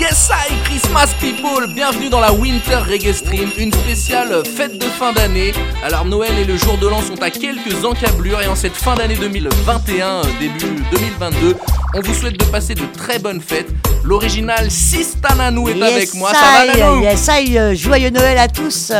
Yes, hi Christmas people. Bienvenue dans la Winter Reggae Stream, une spéciale fête de fin d'année. Alors Noël et le jour de l'an sont à quelques encablures et en cette fin d'année 2021, début 2022, on vous souhaite de passer de très bonnes fêtes. L'original Sistananou est avec moi, ça va Nanou? Yes, joyeux Noël à tous.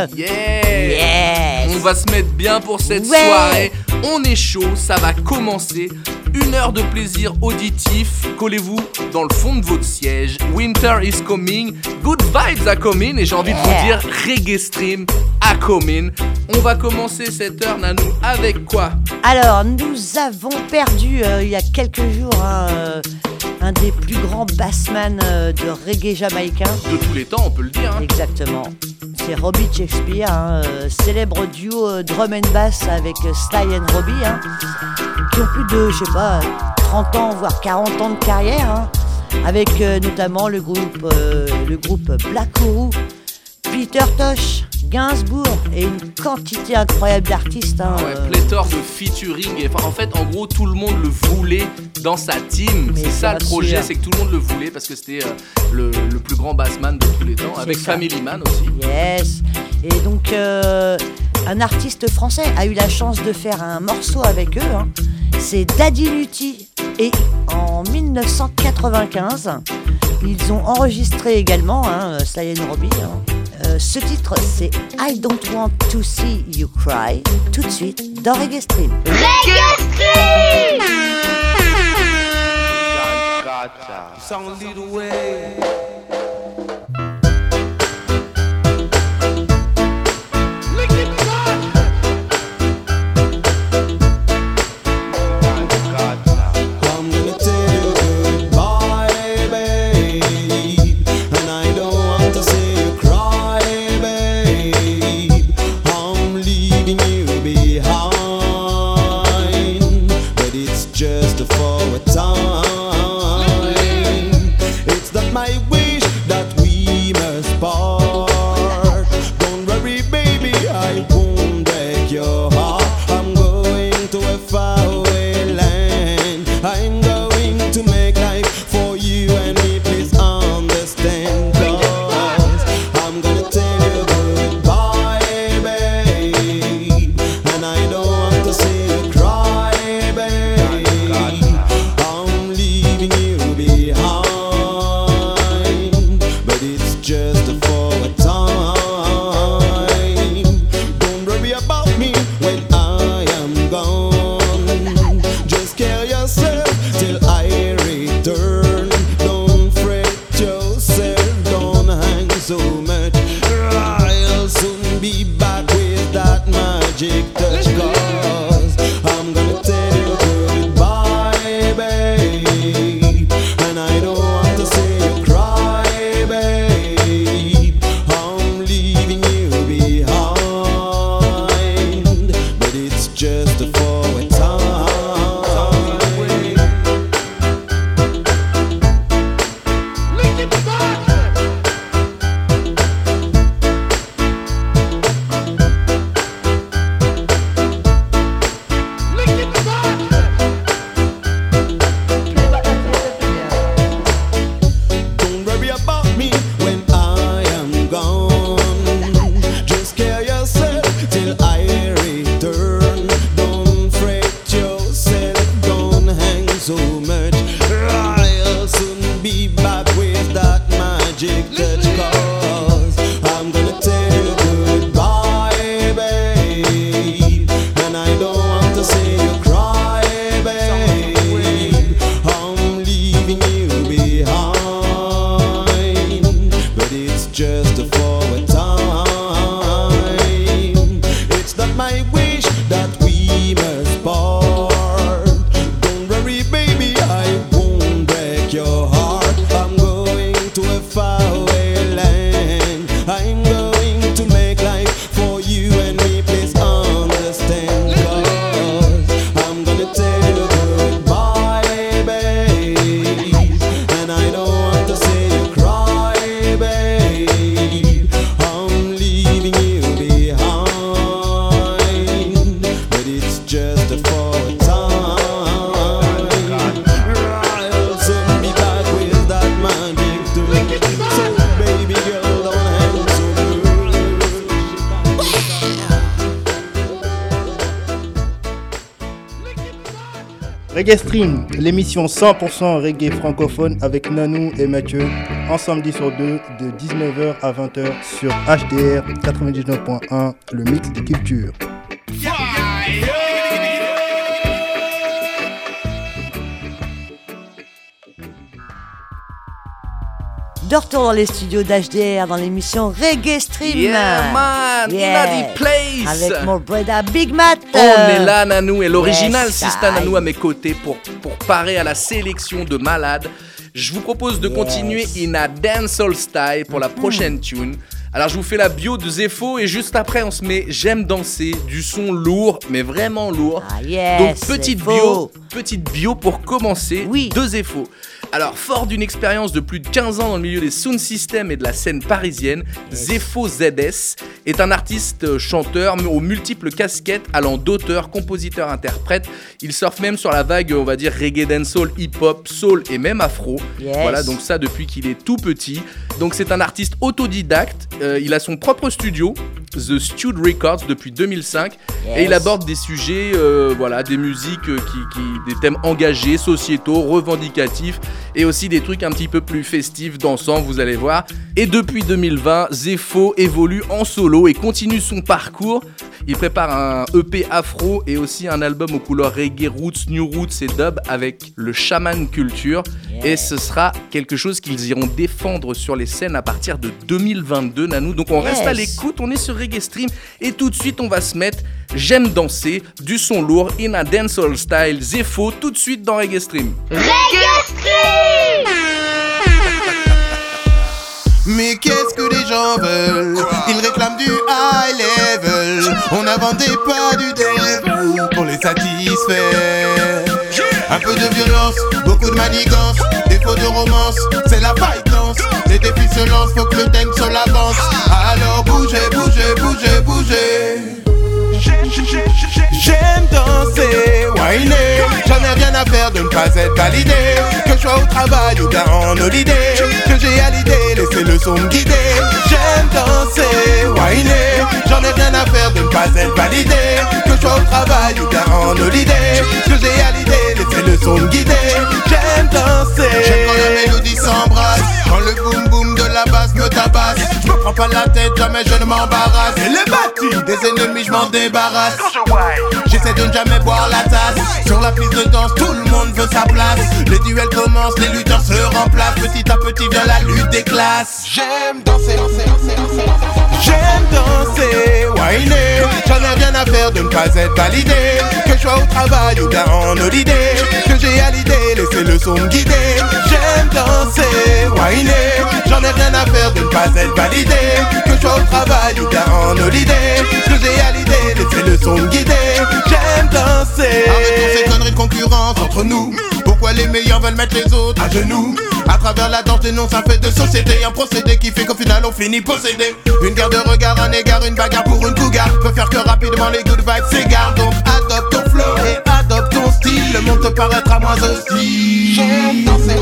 Yes. On va se mettre bien pour cette soirée. On est chaud, ça va commencer. 1 heure de plaisir auditif. Collez-vous dans le fond de votre siège. Winter is coming. Good vibes are coming. Et j'ai envie de vous dire Reggae Stream are coming. On va commencer cette heure, Nanou, avec quoi? Alors, nous avons perdu il y a quelques jours un des plus grands bassman de reggae jamaïcain. De tous les temps, on peut le dire. Exactement. C'est Robbie Shakespeare, célèbre duo drum and bass avec Sly and Robbie, qui ont plus de, 30 ans, voire 40 ans de carrière, avec notamment le groupe Black Uhuru, Peter Tosh, Gainsbourg et une quantité incroyable d'artistes. Pléthore de featuring. Et, en fait, en gros, tout le monde le voulait dans sa team. Mais c'est ça le projet, c'est que tout le monde le voulait parce que c'était le plus grand bassman de tous les temps, avec Family Man aussi. Yes. Et donc, un artiste français a eu la chance de faire un morceau avec eux. C'est Daddy Luty. Et en 1995, ils ont enregistré également Sly and Robbie. Ce titre, c'est I Don't Want To See You Cry, tout de suite dans Reggae Stream. Reggae Stream! Just for a time. It's not my wish that Reggae Stream, l'émission 100% reggae francophone avec Nanou et Mathieu, un samedi sur deux de 19h à 20h sur HDR 99.1, le mix de culture. De retour dans les studios d'HDR dans l'émission Reggae Stream. Yeah man, Yeah. in a place. Avec mon brother Big Matt. On est là Nanou et l'original Yes, Sista I. Nanou à mes côtés pour parer à la sélection de malades. Je vous propose de continuer in a dancehall style pour la prochaine tune. Alors je vous fais la bio de Zefo et juste après on se met J'aime danser, du son lourd mais vraiment lourd. Ah yes, Donc petite Zefo. bio pour commencer Oui. de Zefo. Alors fort d'une expérience de plus de 15 ans dans le milieu des sound systems et de la scène parisienne, Zefo ZS est un artiste chanteur aux multiples casquettes allant d'auteur, compositeur, interprète. Il surfe même sur la vague on va dire reggae dancehall, hip-hop, soul et même afro. Yes. Voilà donc ça depuis qu'il est tout petit. Donc c'est un artiste autodidacte, il a son propre studio, The Stud Records depuis 2005 et il aborde des sujets, des musiques des thèmes engagés, sociétaux, revendicatifs et aussi des trucs un petit peu plus festifs, dansants, vous allez voir. Et depuis 2020, Zefo évolue en solo et continue son parcours. Il prépare un EP afro et aussi un album aux couleurs reggae, roots, new roots et dub avec le Shaman Culture. Et ce sera quelque chose qu'ils iront défendre sur les scènes à partir de 2022, Nanou. Donc on reste à l'écoute, on est sur Reggae Stream et tout de suite on va se mettre J'aime danser, du son lourd, in a dancehall style, Zefo, tout de suite dans Reggae Stream. Reggae Stream. Mais qu'est-ce que les gens veulent? Ils réclament du high level. On n'inventait pas du devil pour les satisfaire. Un peu de violence, beaucoup de manigance, défaut de romance, c'est la fightance. Les défis se lancent, faut que le tank se l'avance. Alors bougez, bougez, bougez, bougez. J'aime danser, whiner. J'en ai rien à faire de ne pas être validé. Que je sois au travail ou bien en holiday, que j'ai à l'idée, laissez le son me guider. J'aime danser, whiner. J'en ai rien à faire de ne pas être validé. Que je sois au travail ou bien en holiday, que j'ai à l'idée, laissez le son me guider. J'aime danser. J'aime quand la mélodie s'embrasse, quand le boom boom de la basse me tabasse. Je me prends pas la tête, jamais je ne m'embarrasse. Et les bâtis des ennemis, je m'en débarrasse. J'essaie de ne jamais boire la tasse. Sur la piste de danse, tout le monde veut sa place. Les duels commencent, les lutteurs se remplacent. Petit à petit vient la lutte des classes. J'aime danser, j'aime danser, whiner. J'en ai rien à faire de ne pas être validé. Que je sois au travail ou bien en holiday, que j'ai à l'idée, laissez le son me guider. J'aime danser, whiner. J'en ai rien à faire de ne pas être validé. Que je sois au travail ou bien en holiday, que j'ai à l'idée, laissez le son me guider. J'aime danser. Arrêtons ces conneries de concurrence entre nous. Pourquoi les meilleurs veulent mettre les autres à genoux? À travers la danse, dénonce un fait de société. Un procédé qui fait qu'au final on finit possédé. Une guerre de regard, un égard, une bagarre pour une cougar. Peut faire que rapidement les good vibes s'égarent. Donc adopte ton flow et adopte ton style. Le monde te paraîtra moins hostile. J'aime danser,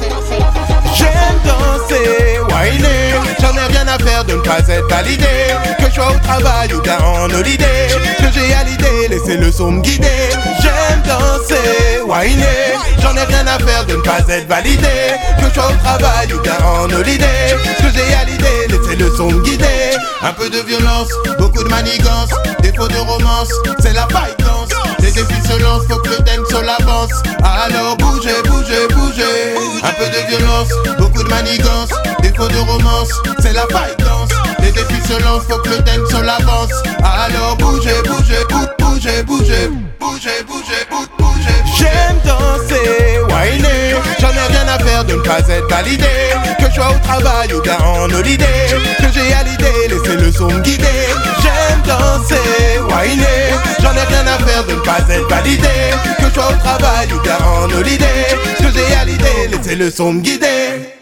j'aime danser, whiner. J'en ai rien à faire de ne pas être validé. Que je sois au travail ou bien en holiday, que j'ai à l'idée, laissez le son me guider. J'aime danser, whiner. J'en ai rien à faire de ne pas être validé. Que je sois au travail ou bien en holiday, que j'ai à l'idée, laissez le son me guider. Un peu de violence, beaucoup de manigance, défaut de romance, c'est la fightance. Les défis se lancent, faut que le thème se l'avance. Alors bougez, bougez, bougez. Un peu de violence, beaucoup de manigance, défaut de romance, c'est la fightance. Les défis se lancent, faut que le thème se l'avance. Alors bougez, bougez, bougez, bougez, bougez, bougez, bougez. J'aime danser, whiner. J'en ai rien à faire de ne pas être validé. Que je sois au travail ou bien en holiday, que j'ai à l'idée, laissez le son me guider. J'aime danser, whiner. J'en ai rien à faire de ne pas être validé. Que je sois au travail ou bien en holiday, que j'ai à l'idée, laissez le son me guider.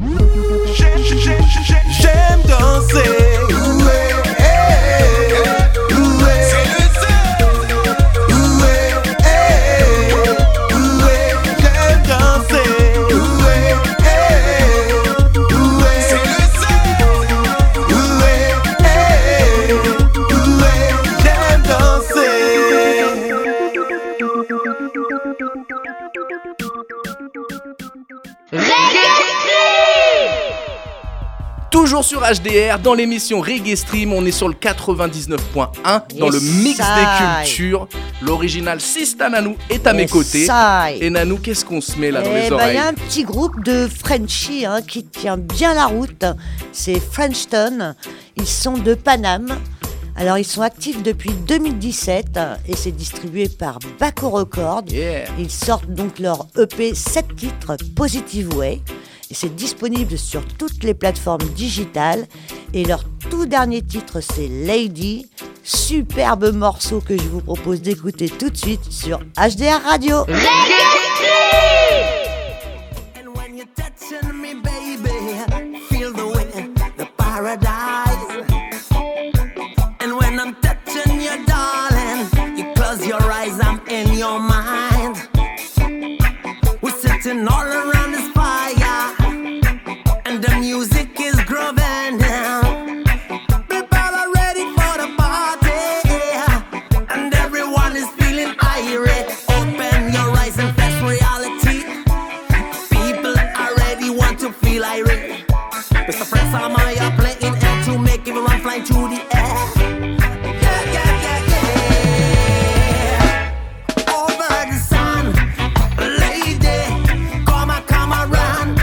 J'aime danser. Toujours sur HDR, dans l'émission Reggae Stream, on est sur le 99.1, dans le mix des cultures. L'original Sista Nanou est à mes côtés. Et Nanou, qu'est-ce qu'on se met là dans les oreilles? Il y a un petit groupe de Frenchies qui tient bien la route. C'est Frenchton. Ils sont de Paname. Alors, ils sont actifs depuis 2017 et c'est distribué par Baco Records. Yeah. Ils sortent donc leur EP 7 titres, Positive Way. Et c'est disponible sur toutes les plateformes digitales. Et leur tout dernier titre, c'est Lady. Superbe morceau que je vous propose d'écouter tout de suite sur HDR Radio. And when you're touching me, baby, feel the wind, the paradise. And when I'm touching you, darling, you close your eyes, I'm in your mind. We're sitting all around this fire, and the music is grooving now. People are ready for the party, and everyone is feeling irate. Open your eyes and face reality. People already want to feel irate. Mr. Fred Salamaya playing air to make everyone fly through the air. Yeah, yeah, yeah, yeah. Over the sun, lady, come around.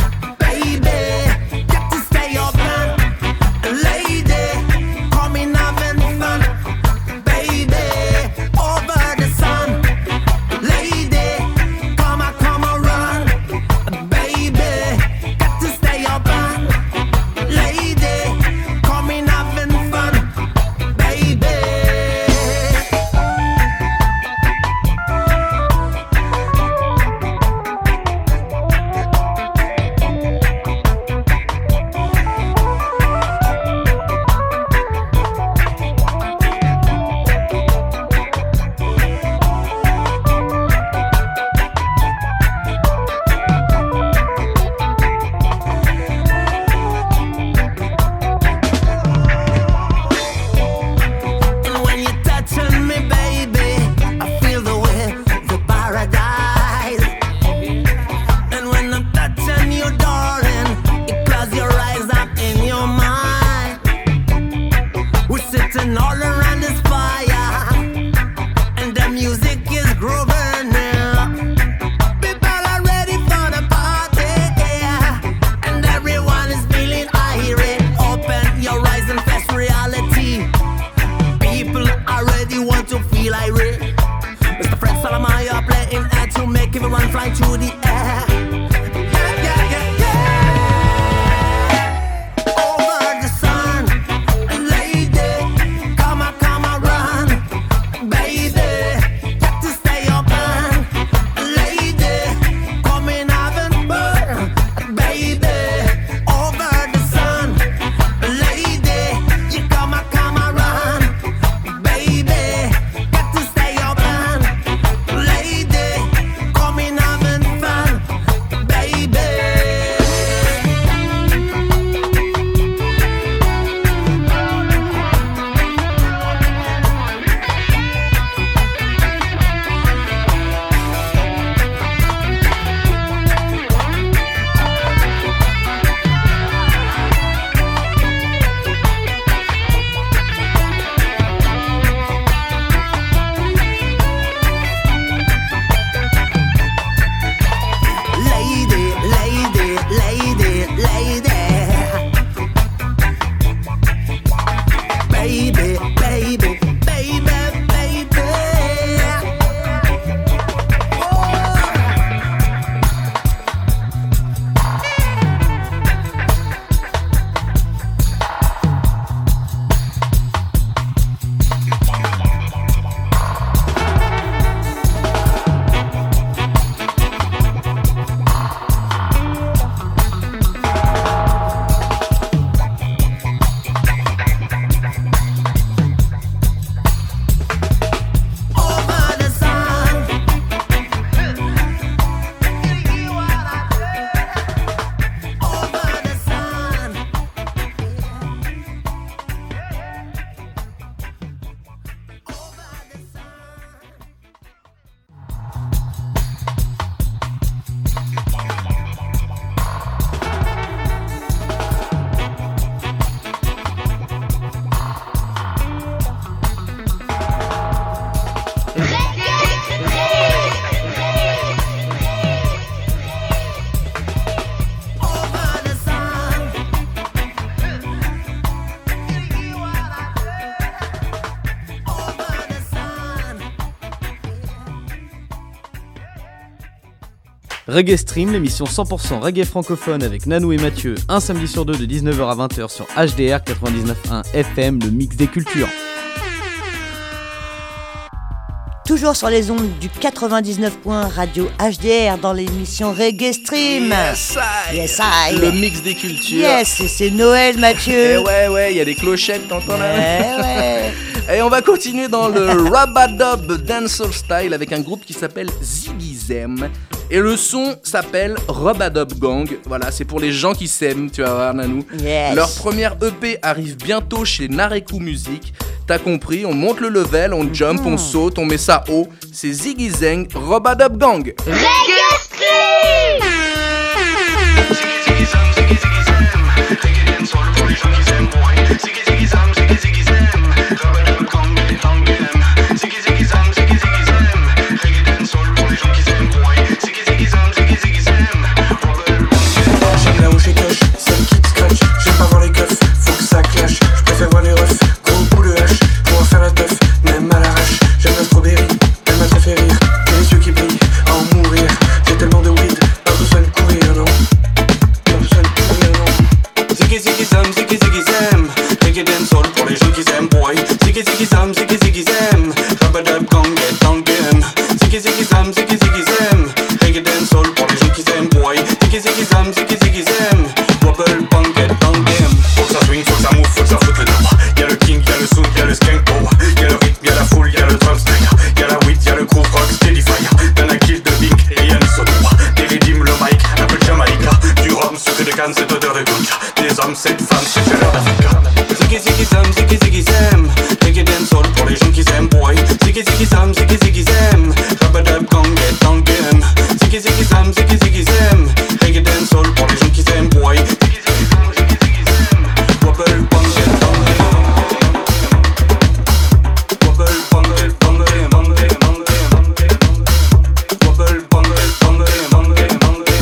Baby, got to stay open. Lady, come in having fun. Baby, over the sun. Lady, come around. Baby, got to stay open. Lady, come in having fun. Baby. And when you're touching me, baby, I feel the way, the paradise. And when I'm touching you, darling, you close your eyes, I'm in your mind. We're sitting all around this fire, and the music is grooving now. People are ready for the party, and everyone is feeling irate. Open your eyes and face reality. People already want to feel irate. Mr. Fred Salamaya playing air to make everyone fly through the air. Yeah, yeah, yeah, yeah. Over the sun, lady, come around. Baby, got to stay open. Lady, come in having fun. Baby, over the sun, lady, you come around. Baby, got to stay open. Lady, come in having fun. Reggae Stream, l'émission 100% reggae francophone avec Nanou et Mathieu, un samedi sur deux de 19h à 20h sur HDR 99.1 FM, le mix des cultures. Toujours sur les ondes du 99 Radio HDR dans l'émission Reggae Stream. Yes, I. Yes, I. Le mix des cultures. Yes, et c'est Noël, Mathieu. Et ouais, il y a des clochettes, t'entends là? Ouais. Et on va continuer dans le Rabadub Dancehall Style avec un groupe qui s'appelle Ziggy Zem. Et le son s'appelle Rabadub Gang. Voilà, c'est pour les gens qui s'aiment, tu vas voir, Nanou. Yes. Leur première EP arrive bientôt chez Nareku Music. T'as compris, on monte le level, on jump, on saute, on met ça haut. C'est Ziggy Zeng, Rabadub Gang. Reggae Stream. J'aime là où j'ai coche, c'est le qui te scratch. J'aime pas voir les keufs, faut que ça clash. Je préfère voir les refs, gros bout de hache. Pour en faire la teuf, même à l'arrache. J'aime la strawberry, elle m'a très fait rire. Et les yeux qui brillent, à en mourir. J'ai tellement de weed, pas besoin de courir, non. Pas besoin de courir, non. Ziggy ziggy zam, ziggy ziggy zam. Reggae dancehall pour les gens qui s'aiment, boy. Ziggy ziggy zam, ziggy ziggy zam. Rabadab gang, get down game. Ziggy ziggy zam, ziggy ziggy zam. Reggae dancehall pour les gens qui s'aiment, boy. Ziggy ziggy zam, ziggy ziggy zam. Wobble bang, get down game. Faut que ça swing, faut que ça move, faut que ça foute le dos. Y'a le king, y'a le soul, y'a le skank, oh. Y'a le rythme, y'a la foule, y'a le drum style. Y'a la weed, y'a le groove rock, steady fire. Y'en a kill de big et y'a le sodo. Des rythmes, le mic, un peu de Jamaïca. Du rhum, sucre de canne, cette odeur de ganja. Des hommes, cette femme, cette chaleur d'Africa. Ziggy ziggy zam, ziggy ziggy zam. Reggae dancehall pour les gens qui s'aiment, boy. Ziggy ziggy zam, ziggy ziggy zam. Rabadab gang, get down game. Ziggy ziggy zam, ziggy ziggy zam. Reggae dancehall pour les gens qui s'aiment, boy. Ziggy ziggy zam, ziggy ziggy zam. Wobble bang, get down game. Wobble bang, get down game. Wobble bang, get down game.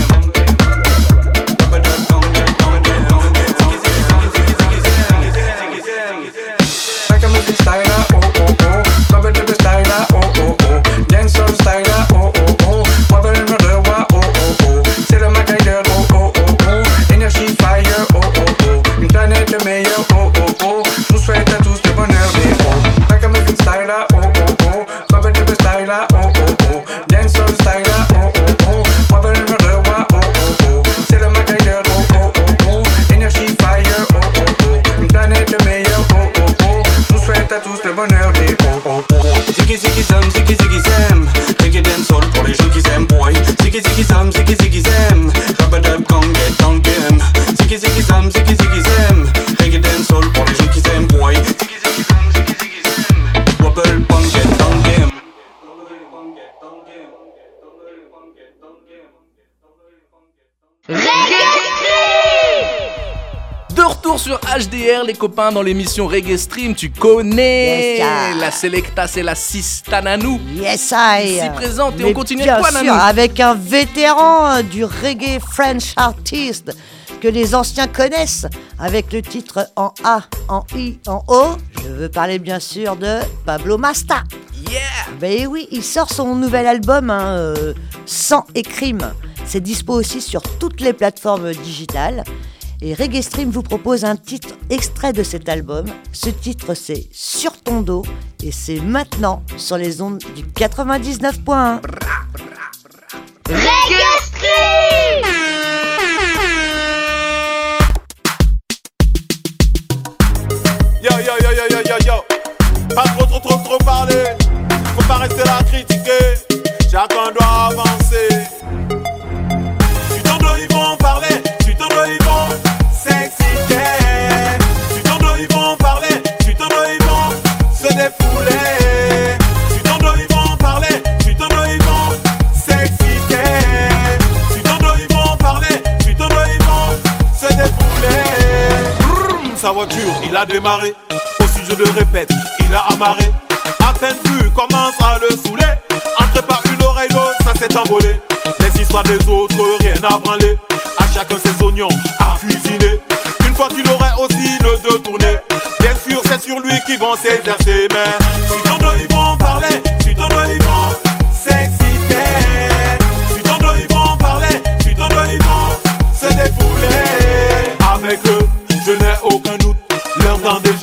Rabadab gang, get down game. Ziggy ziggy zam, ziggy ziggy zam. Ziggy ziggy zam. Like a music style, oh oh oh. Rabadab style, oh oh oh. Dancehall style, oh oh oh. Wobble murder, oh oh oh. C'est le MacGyver, oh oh oh oh. Énergie fire, oh oh oh. Une planète meilleure, oh oh oh. Je vous souhaite à tous le bonheur des oh. Like a music style, oh oh oh. Rabadab style, oh oh oh. Dancehall style, oh oh oh. Wobble murder, oh oh oh. C'est le MacGyver, oh oh oh. Énergie fire, oh oh oh. Une planète meilleure, oh oh oh. Je vous souhaite à tous le bonheur des oh oh oh. Ziggy ziggy zam, ziggy ziggy zam. Reggae dancehall pour les gens qui s'aiment, boy. Ziggy ziggy zam, ziggy ziggy zam. Rabadab gang, get down game. Ziggy ziggy zam, ziggy ziggy zam. Reggae dancehall pour les gens qui s'aiment, boy. Ziggy ziggy zam, ziggy ziggy zam. Wobble bang, get down game. Reggae Stream. De retour sur HDR, les copains, dans l'émission Reggae Stream, tu connais Yes, yeah. la Selecta, c'est la Sista Nanou. Yes, I. Ici présente, et Mais on continue bien avec quoi, sûr, Nanou? avec un vétéran du reggae French artist que les anciens connaissent, avec le titre en A, en I, en O. Je veux parler bien sûr de Pablo Masta. Yeah. Ben oui, il sort son nouvel album, Sang et Crime. C'est dispo aussi sur toutes les plateformes digitales. Et Reggae Stream vous propose un titre extrait de cet album. Ce titre, c'est Sur ton dos. Et c'est maintenant sur les ondes du 99.1. Reggae Stream. Yo yo yo yo yo yo yo. Pas trop parler. Faut pas rester là à critiquer. Chacun doit avancer. Tu t'en dois, ils vont parler. Tu t'en dois, ils vont s'exciter. Tu t'en dois, ils vont parler. Tu t'en dois, ils vont se défouler. Tu t'en dois, ils vont parler. Tu t'en dois, ils vont s'exciter. Tu t'en dois, ils vont parler. Tu t'en dois, ils vont se défouler. Sa voiture, il a démarré. Aussi je le répète, il a amarré. À peine vu, commence à le saouler. Entré par une oreille, l'autre, ça s'est envolé. Les histoires des autres, rien à branler. À chacun ses oignons à cuisiner. Une fois qu'il aurait aussi le dos tourné, bien sûr c'est sur lui qu'ils vont s'exercer. Mais si t'en dois ils vont parler, si t'en dois ils vont s'exciter. Si t'en dois ils vont parler,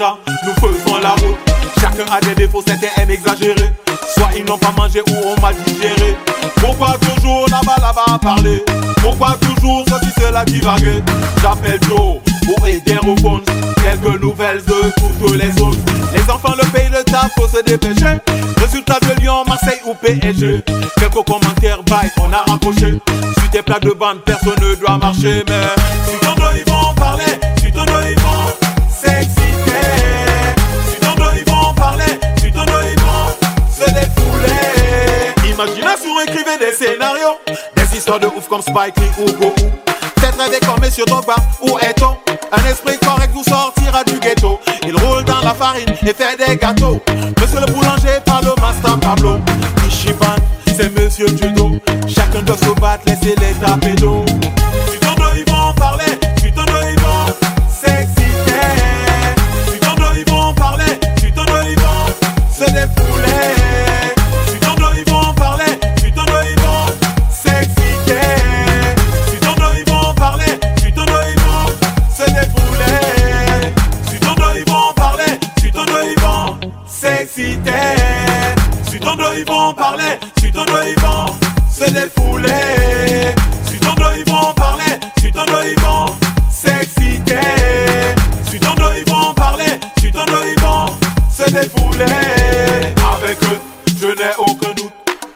déjà, nous faisons la route. Chacun a des défauts, certains aiment exagérer. Soit ils n'ont pas mangé ou on m'a digéré. Pourquoi toujours là-bas à parler? Pourquoi toujours ceci, cela divaguer? J'appelle Joe pour aider au fond. Quelques nouvelles de toutes les zones. Les enfants le payent le taf, faut se dépêcher. Résultat de Lyon, Marseille ou PSG. Quelques commentaires, bye, on a raccroché. Sur tes plaques de bande, personne ne doit marcher. Mais si ton dos ils vont parler, si ton dos ils vont s'exciter. Si ton dos ils vont parler, si ton dos ils vont se défouler. Imagination, écrivez des scénarios, des histoires de ouf comme Spike Lee ou Goku. Peut-être rêver comme Monsieur Dogba, où est-on? Un esprit correct vous sortira du ghetto. Il roule dans la farine et fait des gâteaux. Monsieur le boulanger par le master Pablo. Ichiban, c'est Monsieur Judo. Chacun doit se battre, laissez-les taper d'eau. Si ton dos ils vont parler, si ton dos ils vont s'exciter. Si ton dos ils vont parler, si ton dos ils vont se défouler. Si ton dos ils vont parler, si ton dos ils vont s'exciter. Si ton dos ils vont parler, si ton dos ils vont se défouler. Si ton dos ils vont parler, si ton dos ils vont s'exciter. Si ton dos ils vont parler, si ton dos ils vont se défouler. Si ton dos ils vont parler, si ton dos ils vont s'exciter. Si ton dos ils vont parler, si ton dos ils vont se défouler. Avec eux, je n'ai aucun doute.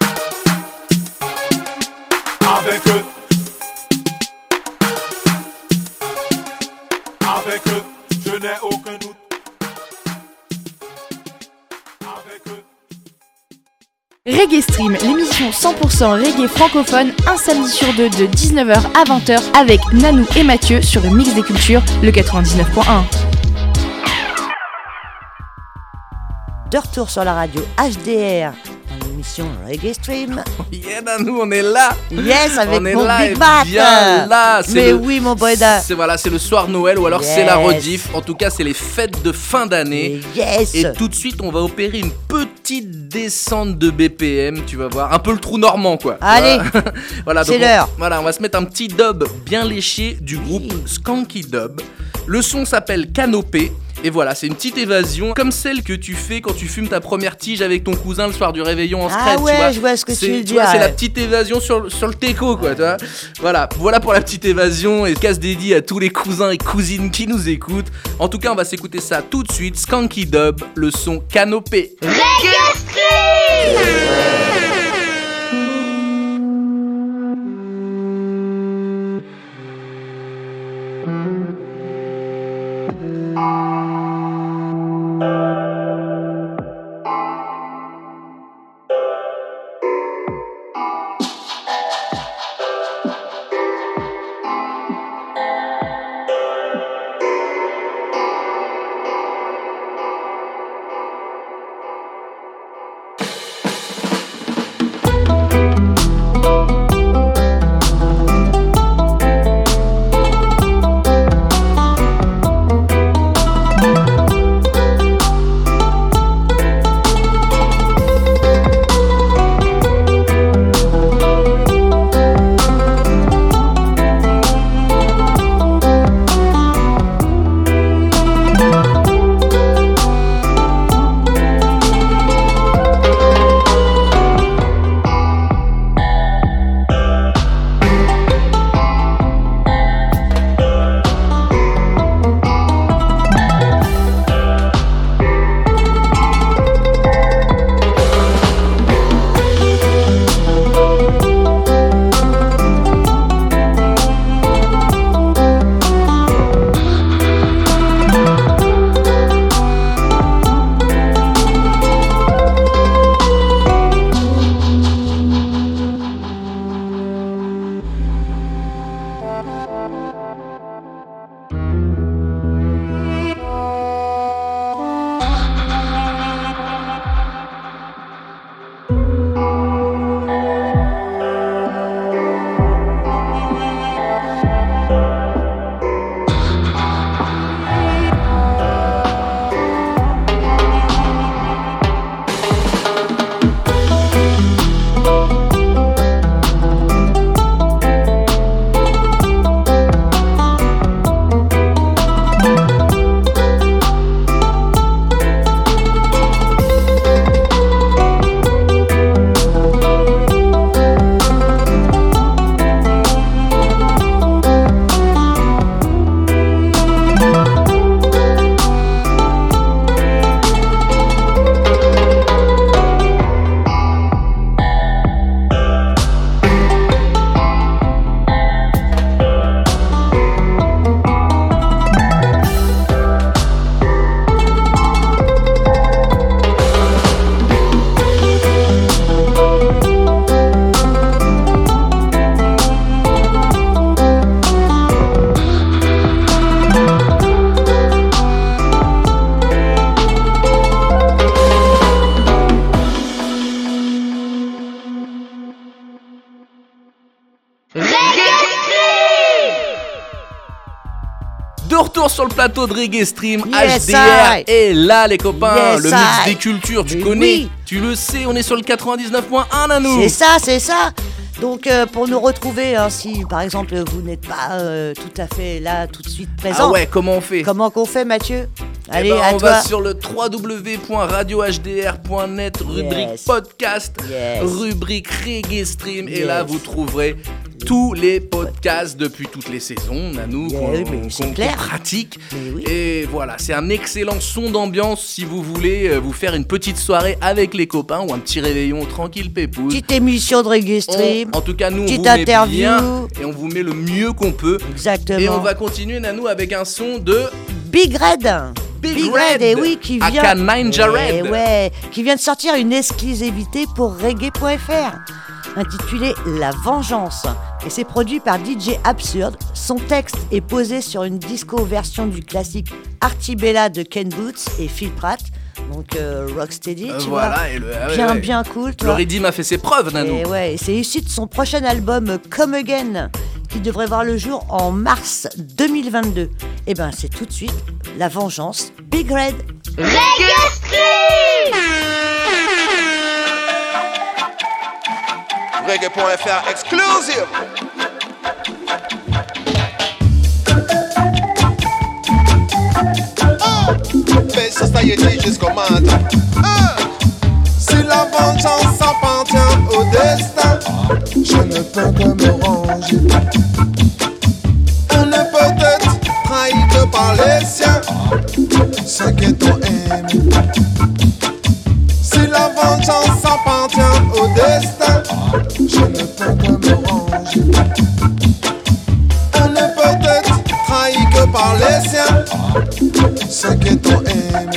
Avec eux. Avec eux, je n'ai aucun doute. Avec eux. Reggae Stream, l'émission 100% reggae francophone, un samedi sur deux de 19h à 20h avec Nanou et Mathieu sur le Mix des Cultures, le 99.1. De retour sur la radio HDR, dans l'émission Reggae Stream. Yeah, Nanou, on est là. Yes, avec on est mon là Big et Mac. bien là. C'est Mais oui, mon Boyda. C'est le soir Noël ou alors Yes. c'est la rediff. En tout cas, c'est les fêtes de fin d'année. Yes. Et tout de suite, on va opérer une petite descente de BPM, tu vas voir. Un peu le trou normand, quoi. Allez, voilà, c'est donc l'heure. Voilà, on va se mettre un petit dub bien léché du groupe Skanky Dub. Le son s'appelle Canopée. Et voilà, c'est une petite évasion comme celle que tu fais quand tu fumes ta première tige avec ton cousin le soir du réveillon en scred, Ah ouais, tu vois. je vois ce que tu veux Tu vois, dire. c'est la petite évasion sur le teco, quoi, tu vois. Voilà pour la petite évasion et casse dédié à tous les cousins et cousines qui nous écoutent. En tout cas, on va s'écouter ça tout de suite. Skanky Dub, le son Canopée. Reggae Stream. De retour sur le plateau de Reggae Stream, Yes, HDR I. est là les copains, Yes, le mix I. des cultures, tu Mais connais, oui. tu le sais, on est sur le 99.1 Nanou. C'est ça. Donc pour nous retrouver, hein, si par exemple vous n'êtes pas tout à fait là tout de suite présent. Ah ouais, comment on fait? Comment qu'on fait, Mathieu? Allez, Eh ben, à on toi. va sur le www.radiohdr.net, rubrique Yes. podcast, Yes. rubrique Reggae Stream, et Yes. là vous trouverez tous les podcasts depuis toutes les saisons, Nanou, Yeah, qu'on oui, mais c'est qu'on clair. pratique. Mais oui. Et voilà, c'est un excellent son d'ambiance si vous voulez vous faire une petite soirée avec les copains ou un petit réveillon tranquille pépouze. Petite émission de Reggae Stream. En tout cas, nous, on Petite vous met interview. bien et on vous met le mieux qu'on peut. Exactement. Et on va continuer, Nanou, avec un son de Big Red. Big Red, et oui, qui vient. aka Ninja Eh Red. ouais, qui vient de sortir une exclusivité pour reggae.fr, intitulée La Vengeance. Et c'est produit par DJ Absurde. Son texte est posé sur une disco version du classique Artibella de Ken Boots et Phil Pratt. Donc Rocksteady, tu vois. Voilà, et Bien cool, tu le vois. Redeem a fait ses preuves, Nanou. Et ouais, c'est issu de son prochain album Come Again, qui devrait voir le jour en mars 2022. Et ben c'est tout de suite La Vengeance, Big Red. Reggae Stream. Reggae.fr exclusive. Mais société jusqu'au matin. Si la vengeance appartient au destin, je ne peux que me ranger. On ne peut être trahi que par les siens, ceux qui t'ont aimé. Si la vengeance appartient au destin, je ne peux que me ranger. On ne peut être trahi que par les siens, ceux qui t'ont aimé.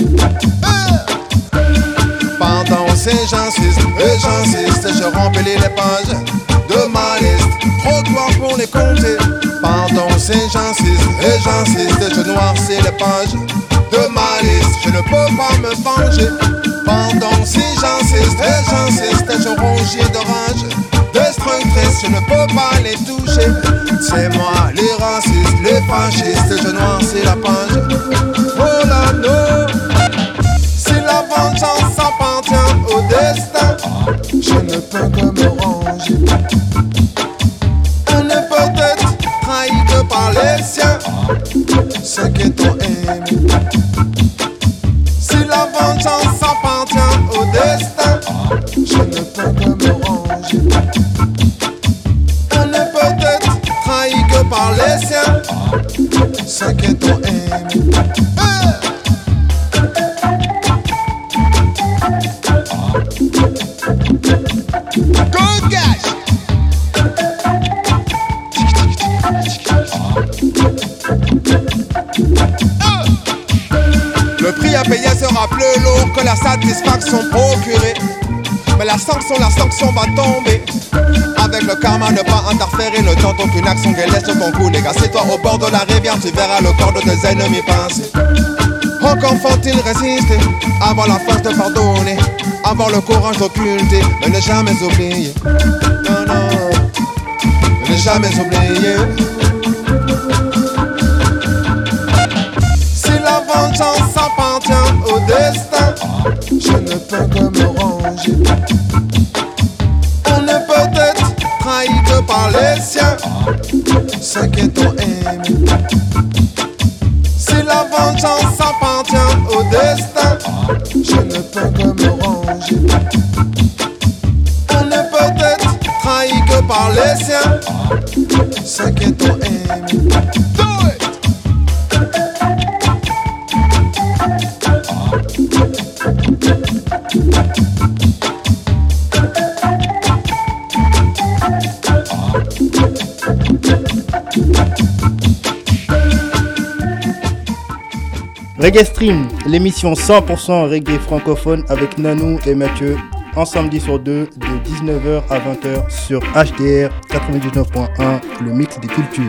Pardon, c'est j'insiste, et j'insiste, je remplis les pages de ma liste, trop de voir pour les compter. Pardon, c'est j'insiste, et j'insiste, je noircis les pages de ma liste, je ne peux pas me venger. Pardon, si j'insiste, et j'insiste, je rougis de rage destructrice, je ne peux pas les toucher. C'est moi, les racistes, les fascistes, je noircis la page. Oh là non. Si la vengeance appartient au destin, je ne peux que me ranger. On ne peut être trahi que par les siens, ceux qui t'ont aimé. Si la vengeance appartient au destin, je ne peux que me ranger. On ne peut être trahi que par les siens, ceux qui t'ont aimé. Good guys. Le prix à payer sera plus lourd que la satisfaction procurée. Mais la sanction va tomber. Avec le karma, ne pas interférer, ne tente aucune action qu'elle laisse sur ton cou. Les gars, c'est toi au bord de la rivière, tu verras le corps de tes ennemis passer. Encore faut-il résister, avoir la force de pardonner, avoir le courage d'occulter, mais ne jamais oublier. Non, non, ne jamais oublier. Si la vengeance appartient au destin, je ne peux que me ranger. On ne peut être trahi que par les siens, ceux qui t'ont aimé. Si la vengeance appartient au destin, je ne peux que me ranger. On ne peut être trahi que par les siens, ceux qui t'ont aimé. Do it! Reggae Stream, l'émission 100% reggae francophone avec Nanou et Mathieu, un samedi sur deux de 19h à 20h sur HDR 99.1, le mix des cultures.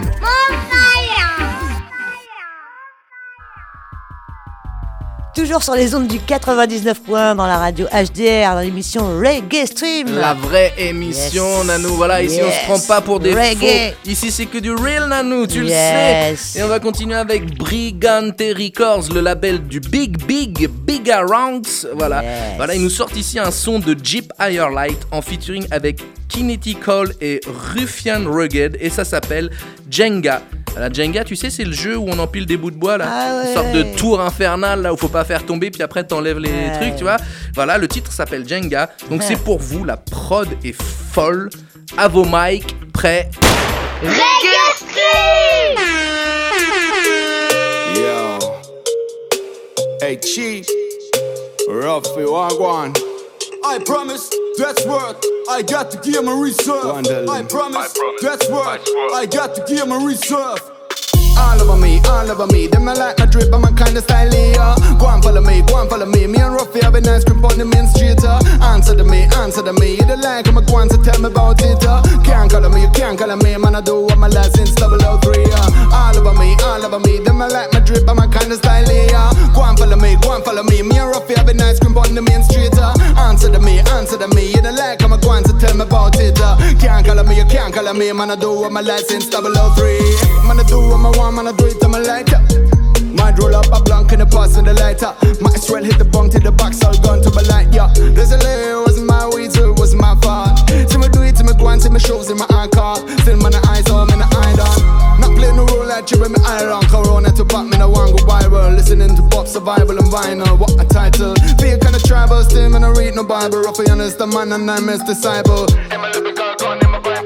Toujours sur les ondes du 99.1 dans la radio HDR, dans l'émission Reggae Stream. La vraie émission, Nanou. Voilà, ici on se prend pas pour des faux. Ici c'est que du real, Nanou, tu le sais. Et on va continuer avec Brigante Records, le label du Big Arounds. Voilà, ils nous sortent ici un son de Jeep Higher Light en featuring avec Kinetical et Ruffian Rugged, et ça s'appelle Jenga. La Jenga, tu sais, c'est le jeu où on empile des bouts de bois là, une sorte de tour infernale là où faut pas faire tomber, puis après t'enlèves les trucs, tu vois. Voilà, le titre s'appelle Jenga. Donc c'est pour vous, la prod est folle. À vos mics, prêts. Reggae Stream! Yo. Hey Chief, Ruffy, Wagwan. I promise, that's what I got to give my reserve. I promise, that's what I got to give my reserve. All over me, them I like my drip, I'm a kinda stylish, yeah. Go and follow me, me and Ruffy have a nice grip on the main street, Answer to me, you don't like I'm a go on to tell me about it, Can't call me, man I do what my license 003, All over me, them I like my drip, I'm a kinda stylish, yeah. Go and follow me, me and Ruffy have a nice grip on the main street, Answer to me, you don't like I'm a go on to tell me about it, Can't call me, man I do what my license 003, man I do what my man, I do it to my lighter. Might roll up a blank in the pass in the lighter. Might as well hit the bunk to the back, so I'll gun to my light, yeah. There's a layer, it wasn't my weed, so it wasn't my fault. See me do it, see me go and see me shows in my car. Still man, the eyes on, me the eye down. Not playing no role like you with me eye round. Corona to back, me no one go viral. Listening to pop, survival and vinyl, what a title. Feel kinda tribal, still me no read no Bible. Ruffy honest, the man and I'm his disciple. In my lyrical gun, in my Bible.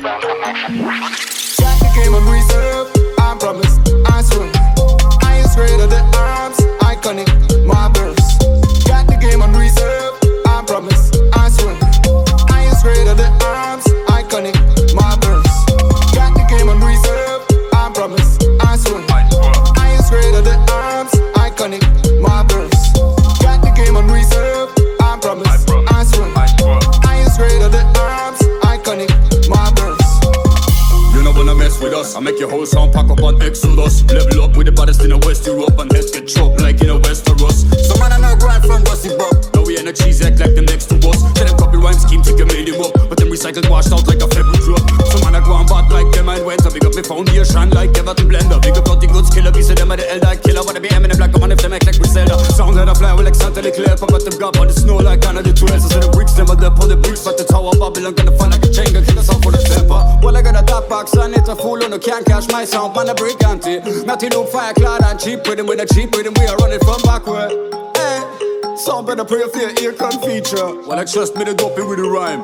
Jack the game on reserve. I promise, I swear. Highest grade of the arms, iconic, marbles. Got the game on reserve. I promise, I swear. Highest grade of the arms, iconic, marbles. Got the game on reserve. I promise, I swear. Highest grade of the arms, iconic, marbles. Got the game on reserve. I promise, I swear. Highest grade of the arms, iconic, marbles. You know wanna mess with us, I make your whole sound pack up on Exodus. Level up with the baddest in the West Europe, and heads get chopped like in a Westeros. Some man I know grind from Rusty Buck. Now we energies act like them next to us. Tell them copy rhyme scheme, take a made him up, but them recycled washed out like a February drop. Some man I go on bad like them and went. I pick up my foundation like Everton Blender. Big up out the goods killer, be say them are the elder killer. Wanna be Eminem like a man if them act like Griselda. Sound that I fly with like Santa Leclerc. I got them gap on the snow like Canada 12. So the bricks them are there for the bricks, but the tower Babylon gonna fall like a chain, gonna kill us off for the temper. Well I got a top box and it's a fool on the can't cash my sound, man a brigante. Nothing look fire clad and cheap with him, with a cheap with him, we are running from backward. Hey, some better pray for your ear con feature. Well I trust me to dopey with the rhyme.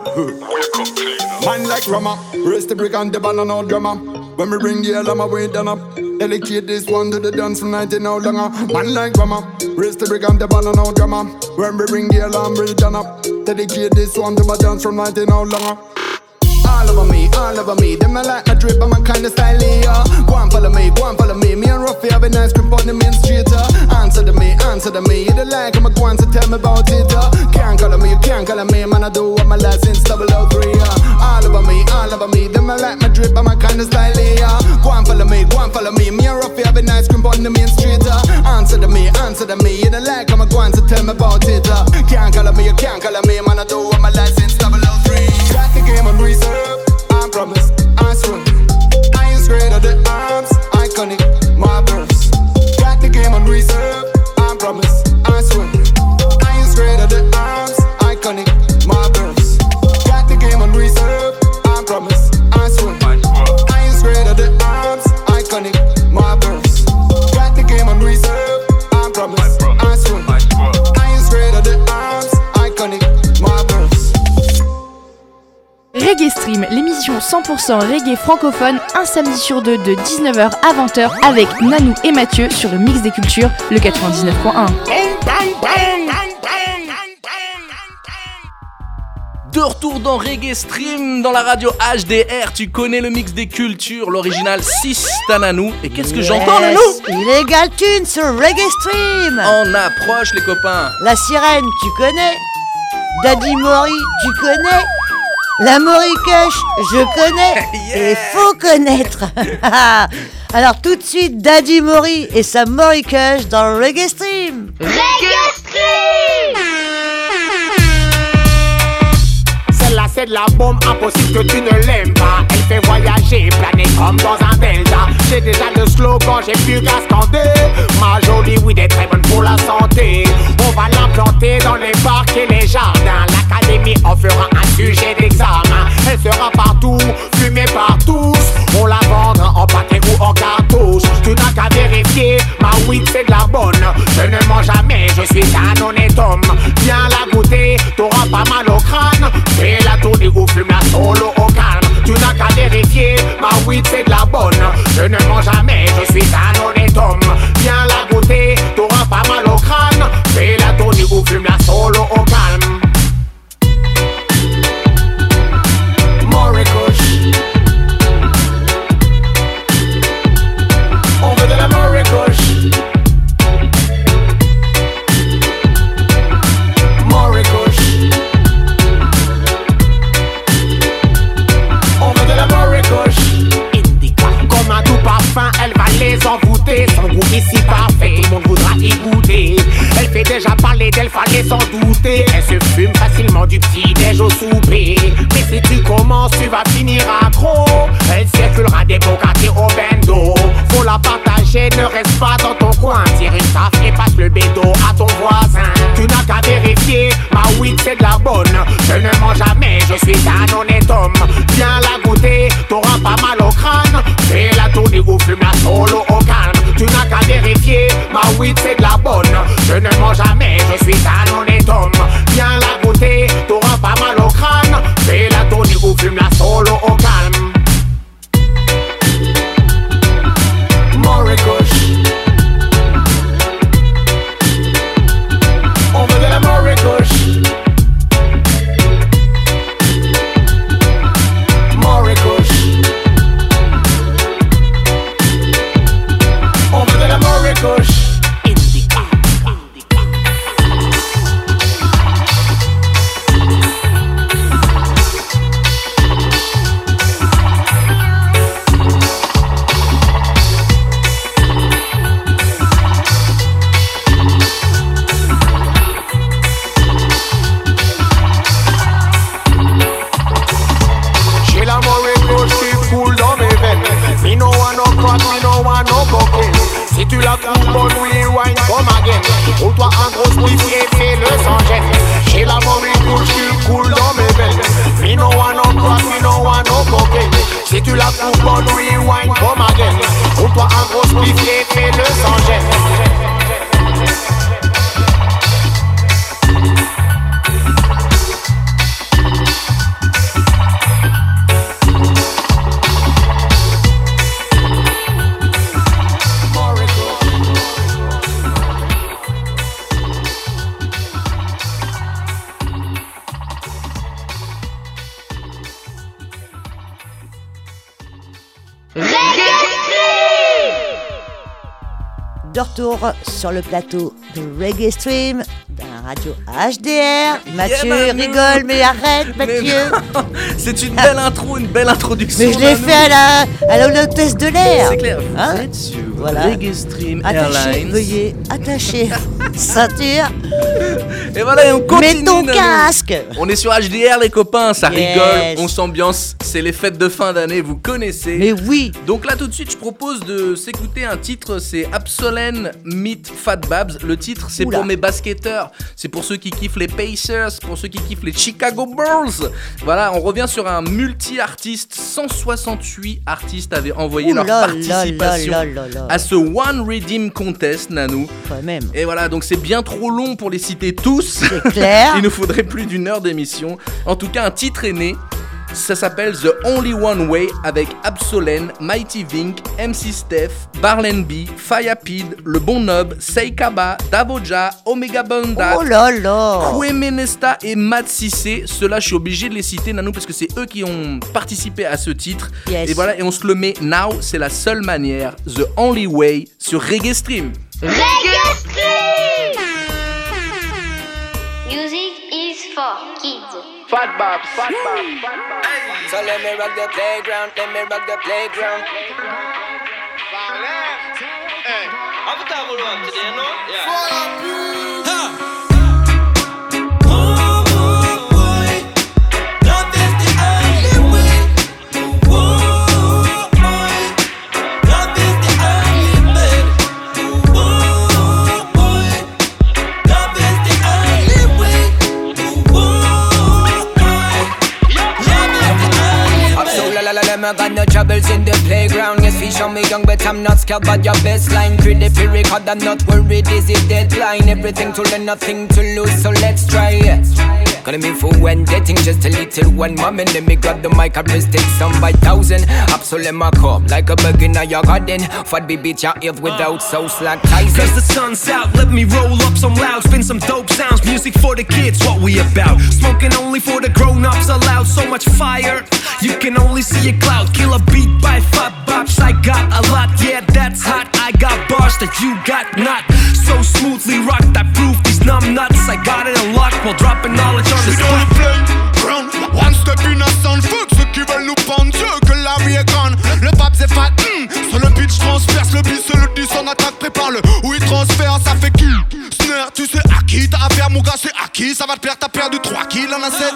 Man like Rama, raise the brick and the ball on all drama. When we bring the hell on my way down up. Dedicate this one to the dance from 19 no longer. Man like Rama, raise the brick and the ball on all drama. When we bring the hell on way down up. Dedicate this one to my dance from 19 no longer. All over me, them I like my drip, I'm a kinda stylish, yeah. Go and follow me, me and Ruffy have a nice grip on the main street, Answer to me, you don't like I'm a go on to tell me about it, Can't call me, man I do what my license 003, All over me, them I like my drip, I'm a kinda stylish, yeah. Go and follow me, me and Ruffy have a nice grip on the main street, Answer to me, you don't like I'm a go on to tell me about it, Can't call me, man I do what my license 003. Got the game on reserve, I promise, I swear. Highest grade of the arms, iconic, marbles. Got the game on reserve, I promise, I swear. Highest grade of the arms, iconic, marbles. Got the game on reserve, I promise, I swear. Highest grade of the arms, iconic, marbles. Got the game on reserve, I promise, I swear. Highest grade of the arms, iconic, marbles. Reggae Stream, l'émission 100% reggae francophone, un samedi sur deux de 19h à 20h avec Nanou et Mathieu sur le Mix des Cultures, le 99.1. De retour dans Reggae Stream, dans la radio HDR, tu connais le Mix des Cultures, l'original Sista Nanou. Et qu'est-ce que j'entends, Nanou? Illegal Tune sur Reggae Stream. On approche les copains. La sirène, tu connais. Daddy Mori, tu connais. La Morikush, je connais. Yeah. Et faut connaître. Alors tout de suite, Daddy Mori et sa Mori Kush dans le Reggae Stream. Reggae Stream. Celle-là c'est de la bombe, impossible que tu ne l'aimes pas. Elle fait voyager, planer comme dans un delta. J'ai déjà le slogan, j'ai plus qu'à scander. Ma jolie weed est très bonne pour la santé. On va l'implanter dans les parcs et les jardins. L'académie en fera un sujet d'examen. Elle sera partout, fumée par tous. On la vendra en paquet ou en cartouche. Tu n'as qu'à vérifier, ma weed c'est de la bonne. Je ne mens jamais, je suis un honnête homme. Viens la goûter, t'auras pas mal au crâne. Fais la tournée ou fume la solo au calme. Tu n'as qu'à vérifier, ma weed c'est de la bonne. Je ne mens jamais, je suis un honnête homme. Viens la goûter, t'auras pas mal au crâne. Fais la tournée ou fume la solo au calme. Mori Kush. On veut de la Mori Kush. Mori Kush. On veut de la Mori Kush. Indica. Comme un doux parfum, elle va les envoûter. Son goût ici parfait, tout le monde voudra y goûter. Elle fait déjà parler d'elle, fallait s'en douter. Elle se fume facilement du petit-déj au souper. Mais si tu commences, tu vas finir accro. Elle circulera des bocati au bendo. Faut la partager, ne reste pas dans ton coin. Tire une taf et passe le bédo à ton voisin. Tu n'as qu'à vérifier, ma weed c'est de la bonne. Je ne mens jamais, je suis un honnête homme. Viens la goûter, t'auras pas mal au crâne. Fais la tournée ou fume la solo au calme. Tu n'as qu'à vérifier, ma weed c'est de la bonne. Je ne mens jamais, je suis un honnête homme. Viens la goûter, t'auras pas mal au crâne. Fais la tournée ou fume la solo au calme. Mori Kush. On veut de la Mori Kush. Mori Kush. On veut de la Mori Kush. Indica. J'ai la Mori Kush qui coule dans mes veines. Me no want no crack, me no want no cocaine. Si tu la trouves bonne, rewind come again. Roule-toi un gros spliff et fais-le sans gêne. J'ai la Mori Kush qui coule dans mes veines. Me no want no crack, me no want no cocaine. Si tu la trouves bonne, rewind come again. Roule-toi un gros spliff et fais-le sans gêne. De retour sur le plateau de Reggae Stream de la radio HDR. Mathieu rigole, mais arrête, Mathieu. C'est une belle intro, une belle introduction. Mais je l'ai fait à la hôtesse de l'air. C'est clair. Hein? Vous êtes sur Voilà. Reggae Stream Attachez, Airlines. veuillez attacher ceinture. Et voilà, et on continue. Mets ton Nanou. casque. On est sur HDR, les copains, ça Yes. rigole, on s'ambiance. C'est les fêtes de fin d'année, vous connaissez. Mais oui. Donc là, tout de suite, je propose de s'écouter un titre. C'est Absolen meet Fat Babs. Le titre, c'est Oula. pour mes basketteurs. C'est pour ceux qui kiffent les Pacers, pour ceux qui kiffent les Chicago Bulls. Voilà, on revient sur un multi-artiste. 168 artistes avaient envoyé leur participation à ce One Redeem Contest, Nanou. Quand même. Et voilà, donc c'est bien trop long pour les citer tous. C'est clair. Il nous faudrait plus d'une heure d'émission. En tout cas, un titre est né. Ça s'appelle The Only One Way avec Absolen, Mighty Vink, MC Steph, Barlenby, Fayapid, Le Bon Nob, Seikaba, Davoja, Omega Banda, Oh là là. Kwemenesta et Matt Cissé. Ceux-là, je suis obligé de les citer, Nanou, parce que c'est eux qui ont participé à ce titre. Yes. Et voilà, et on se le met now, c'est la seule manière. The Only Way sur Reggae Stream. Reggae Stream. Music is for kids. Fat Babs, Fat Babs, Fat Babs. So let me rock the playground, let me rock the playground. have to go on today, no? Yeah. I got no troubles in the playground. Yes, fish on me young, but I'm not scared about your best line. Credit for record, I'm not worried, is it deadline? Everything to learn, nothing to lose, so let's try. Gonna be for when dating just a little one moment. Let me grab the mic, I press it some by thousand. Absolutely my come like a bug in your garden. Fat be beat your ears without so slack ties. Cause the sun's out, let me roll up some loud. Spin some dope sounds, music for the kids, what we about. Smoking only for the grown-ups allowed. So much fire, you can only see a cloud. Kill a beat by fat bops, I got a lot. Yeah, that's hot, I got bars that you got not. So smoothly rocked, I prove these numb nuts. I got it unlocked while dropping knowledge on the spot. Ground, one step in a sound. Fuck ceux qui veulent nous prendre, Dieu que la vie est grande. Le pape c'est fat, sur le pitch transperce. Le bis le 10 en attaque, prépare-le. Où il transfère, ça fait qui? Snare, tu sais à qui t'as affaire, mon gars, c'est à qui? Ça va te plaire, t'as perdu 3 kills en a 7.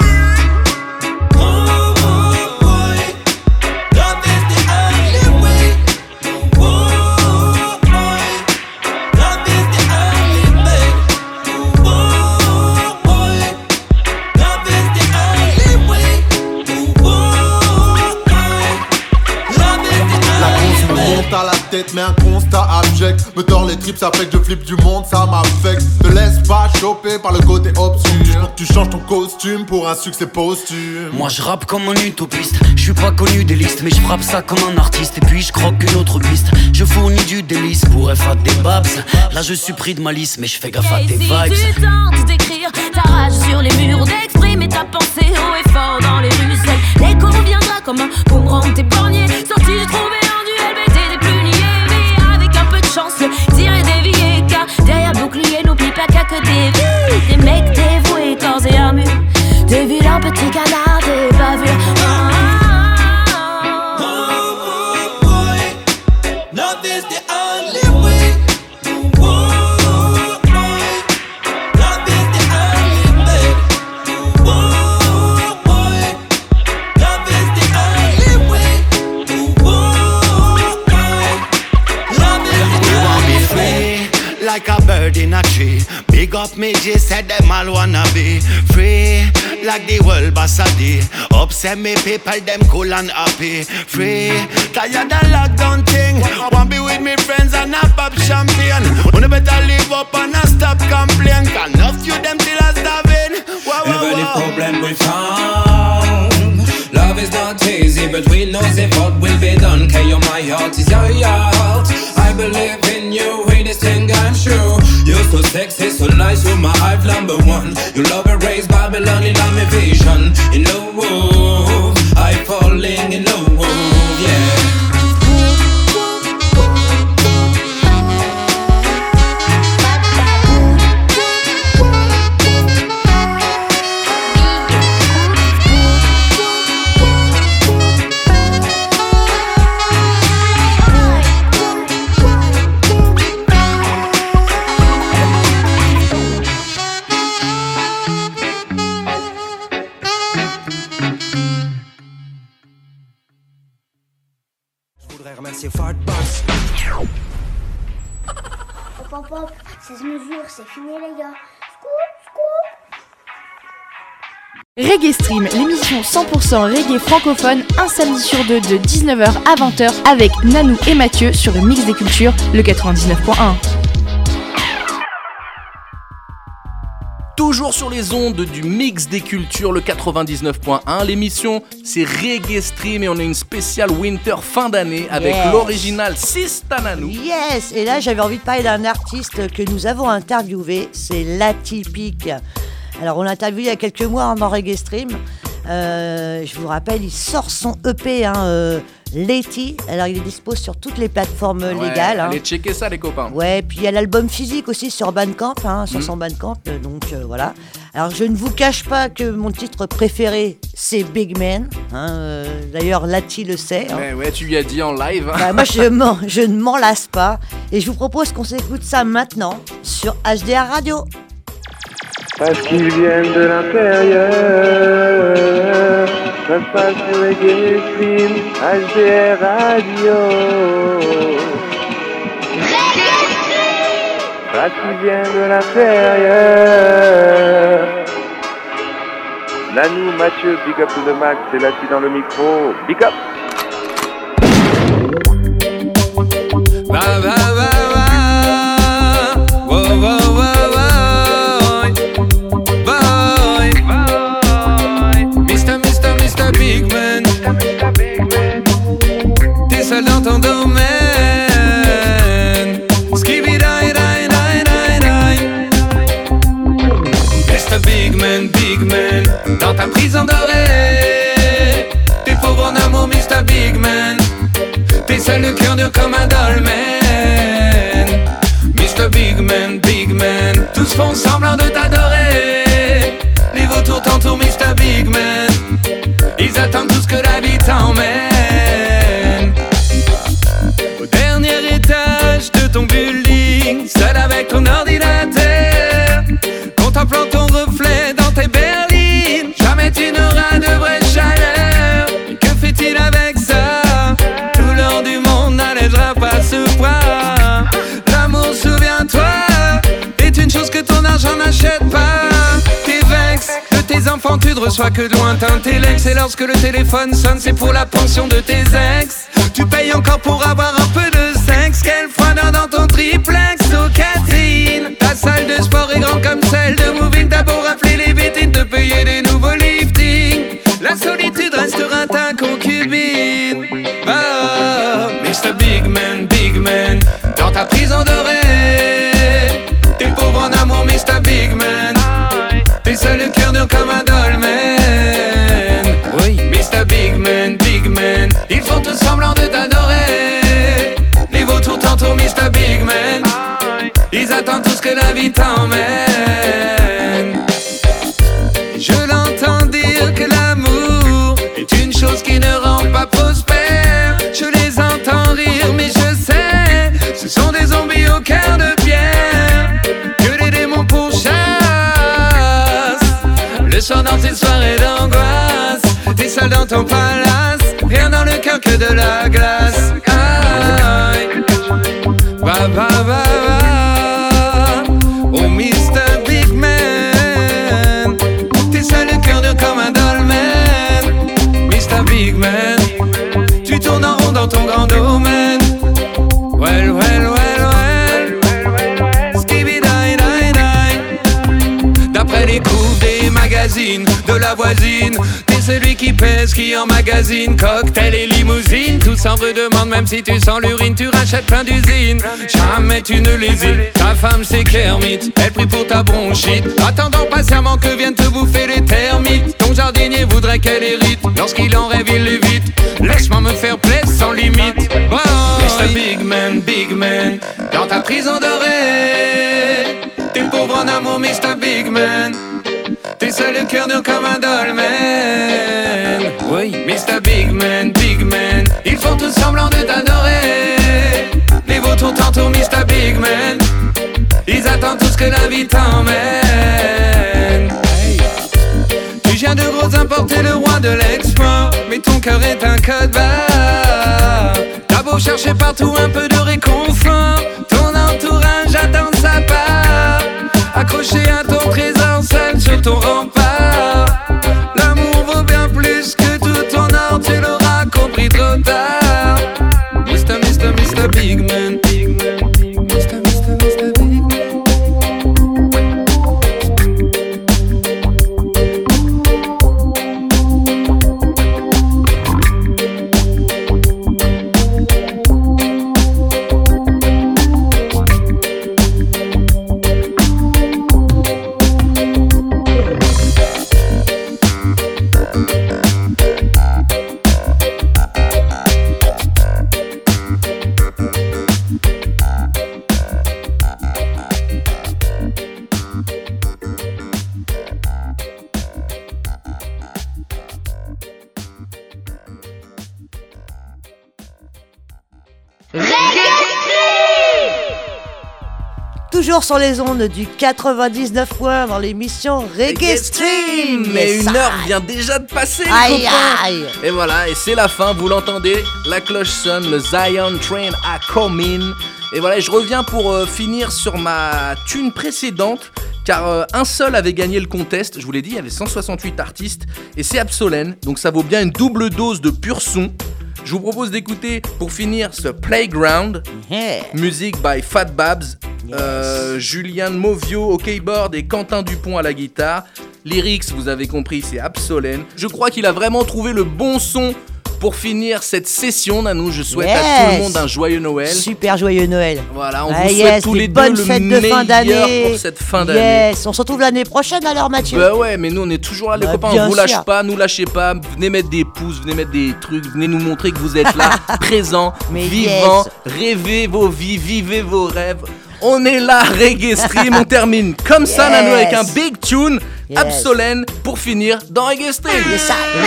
À la tête mais un constat abject. Me tord les tripes, ça fait que je flippe du monde, ça m'affecte. Te laisse pas choper par le côté obscur. Faut que tu changes ton costume pour un succès posthume. Moi je rappe comme un utopiste. Je suis pas connu des listes, mais je frappe ça comme un artiste. Et puis je croque une autre piste. Je fournis du délice pour FA des babs. Là je suis pris de malice, mais je fais gaffe à tes vibes. Si tu tentes d'écrire ta rage sur les murs, d'exprimer ta pensée haut et fort dans les rues, l'écho viendra comme un boomerang t'épargner. Sorti du trou béant du LBT des plus niais, mais avec un peu de chance, le tir est dévié. Car derrière bouclier, n'oublie pas qu'à côté vies, des mecs dévoués, corps et armure, des vilains petits canards, des bavures. Love is the only way. Like a bird in a tree. Big up me, J said them all wanna be free. Like the world boss a day. Upset me people, them cool and happy. Free, tired of lockdown thing. Want be with me friends and a pop champagne. Wanna better live up and a stop complain. Can enough you them till a starving. Wow, wow, Even wow. the problem we found. Love is not easy, but we know the what will be done. KO, my heart is your heart. I believe in you, in this thing I'm sure. You're so sexy, so nice, you're my life number one. You love erase Babylon in my vision. In the woo, I falling in the woo, yeah. Hop hop hop, 16 mesures, c'est fini les gars. Reggae Stream, l'émission 100% reggae francophone, un samedi sur deux de 19h à 20h avec Nanou et Mathieu sur le Mix des Cultures, le 99.1. Toujours sur les ondes du Mix des Cultures, le 99.1. L'émission, c'est Reggae Stream et on a une spéciale Winter fin d'année avec l'original Sista Nanou. Yes, et là j'avais envie de parler d'un artiste que nous avons interviewé, c'est l'Atypique. Alors on l'a interviewé il y a quelques mois dans Reggae Stream. Je vous rappelle, il sort son EP, Leti. Alors il est dispo sur toutes les plateformes légales. Allez checker ça les copains. Ouais, puis il y a l'album physique aussi sur Bandcamp, sur son Bandcamp. Donc voilà. Alors je ne vous cache pas que mon titre préféré c'est Big Man. D'ailleurs Lati le sait. Ouais, tu lui as dit en live. Bah, moi je ne m'en lasse pas. Et je vous propose qu'on s'écoute ça maintenant sur HDR Radio. Parce qu'ils viennent de l'intérieur, ça se passe sur Reggae HDR Radio. Parce qu'ils viennent de l'intérieur. Nanou, Mathieu, big up to the max, c'est Lati dans le micro, big up. T'es seul dans ton domaine. Mr. Big Man, dans ta prison dorée. T'es pauvre en amour, Mr. Big Man. T'es seul, le cœur dur comme un dolmen. Mr. Big Man, tous font semblant de t'adorer. Les vautours t'entourent, Mr. Big Man. Ils attendent tout ce que la vie t'emmène. Au dernier étage de ton building, seul avec ton ordinateur, contemplant ton reflet dans tes berlines. Jamais tu n'auras de vraie chaleur. Et que fait-il avec ça? Tout l'or du monde n'allègera pas ce poids. L'amour, souviens-toi, est une chose que ton argent n'achète pas. T'es vexe de tes enfants, tu ne reçois que de lointains téléx. Et lorsque le téléphone sonne, c'est pour la pension de tes ex. Tu payes encore pour avoir un peu de sexe. Quelle froideur dans ton triplex, oh Catherine. Ta salle de sport est grande comme celle de Moving. T'as beau rafler les vitrines, te payer des nouveaux liftings. La solitude restera ta concubine. Oh, Mr. Big Man, dans ta prison dorée. T'es pauvre en amour, Mr. Big Man. T'es seul, le cœur dur comme un dolmen. Oui, Mr. Big Man, ils font tout semblant de t'adorer. Les vautours t'entourent, Mr. Big Man. Ils attendent tout ce que la vie t'emmène. Je l'entends dire que l'amour est une chose qui ne rend pas prospère. Je les entends rire, mais je sais, ce sont des zombies au cœur de pierre que les démons pourchassent. Le soir dans tes soirées d'angoisse, t'es seul dans ton palace, rien dans le cœur que de la glace. Aïe. Oh Mr. Big Man, t'es seul, le cœur dur comme un dolmen. Mr. Big Man, tu tournes en rond dans ton grand domaine. Well, skibidi-di-di. D'après les couves des magazines de la voisine, t'es celui qui pèse, qui emmagasine cocktail et limousine. Tout s'en redemande, même si tu sens l'urine, tu rachètes plein d'usines. Jamais tu ne lésines, ta femme c'est Kermit, elle prie pour ta bronchite, attendant patiemment que viennent te bouffer les termites. Ton jardinier voudrait qu'elle hérite, lorsqu'il en rêve il l'évite. Laisse-moi me faire plaisir sans limite. Oh, Mr. Big Man, dans ta prison dorée. T'es pauvre en amour, Mr. Big Man. T'es seul, le cœur dur comme un dolmen. Oui, Mr. Big Man, ils font tout semblant de t'adorer. Les vautours t'entourent, Mr. Big Man. Ils attendent tout ce que la vie t'emmène. Tu viens de gros importer le roi de l'export, mais ton cœur est un code barre. T'as beau chercher partout un peu de réconfort, ton entourage attend sa part. Accroché à ton trésor, seul sur ton rempart. L'amour vaut bien plus que tout ton or, tu l'auras compris trop tard. Mr. Big Man. toujours sur les ondes du 99 points dans l'émission Reggae Stream. Mais une heure vient déjà de passer, aïe, copains. aïe. Et voilà, et c'est la fin, vous l'entendez, la cloche sonne, le Zion Train a come in. Et voilà, et je reviens pour finir sur ma tune précédente, car un seul avait gagné le contest, je vous l'ai dit, il y avait 168 artistes, et c'est Absolène, donc ça vaut bien une double dose de pur son. Je vous propose d'écouter, pour finir, ce Playground, musique by Fat Babs, Julien Movio au keyboard et Quentin Dupont à la guitare. Lyrics, vous avez compris, c'est Absolène. Je crois qu'il a vraiment trouvé le bon son pour finir cette session, Nanou. Je souhaite à tout le monde un joyeux Noël. Super joyeux Noël. Voilà, on vous souhaite tous les deux le meilleur pour cette fin d'année. Yes, on se retrouve l'année prochaine alors, Mathieu. Bah ouais, mais nous on est toujours là, les copains, on vous lâche pas, nous lâchez pas. Venez mettre des pouces, venez mettre des trucs, venez nous montrer que vous êtes là, présents, vivants, rêvez vos vies, vivez vos rêves. On est là, Reggae Stream, on termine comme ça, Nanou, avec un big tune, Absolène, pour finir dans Reggae Stream. Yes,